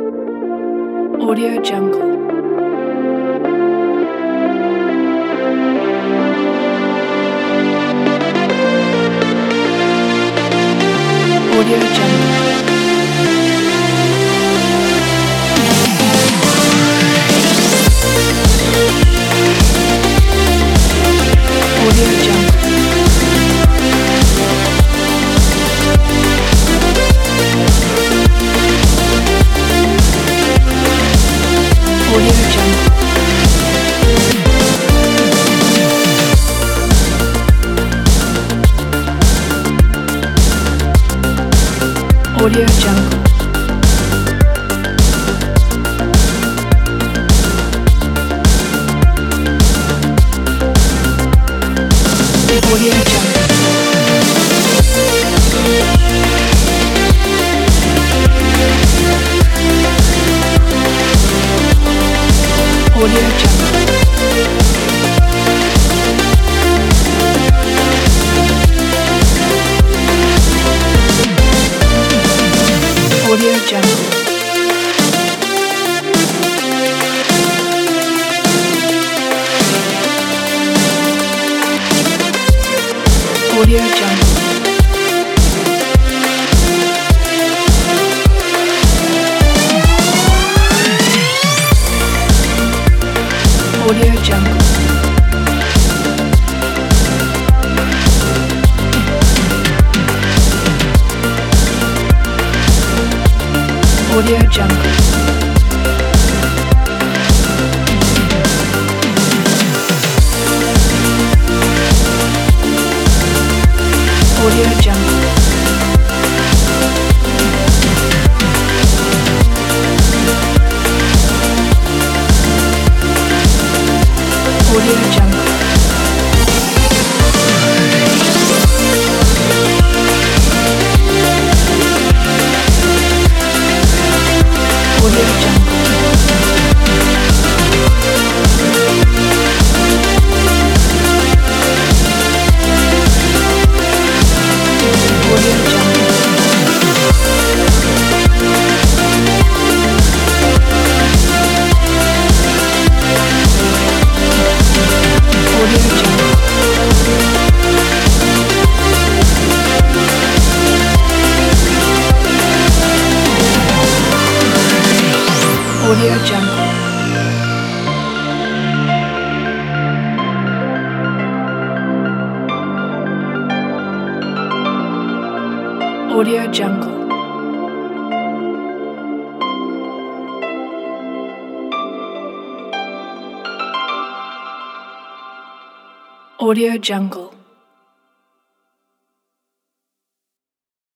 Audio Jungle. Audio Jungle. Audio Jungle. Audio Jungle. Audio Jungle. Audio Jungle. Audio Jungle. Audio Jungle. Audio Jungle. Audio Jungle. Audio Jungle. Audio Jungle. Audio Jungle. Audio Jungle. Audio Jungle. Audio Jungle. Audio Jungle. Audio Jungle. Audio Jungle.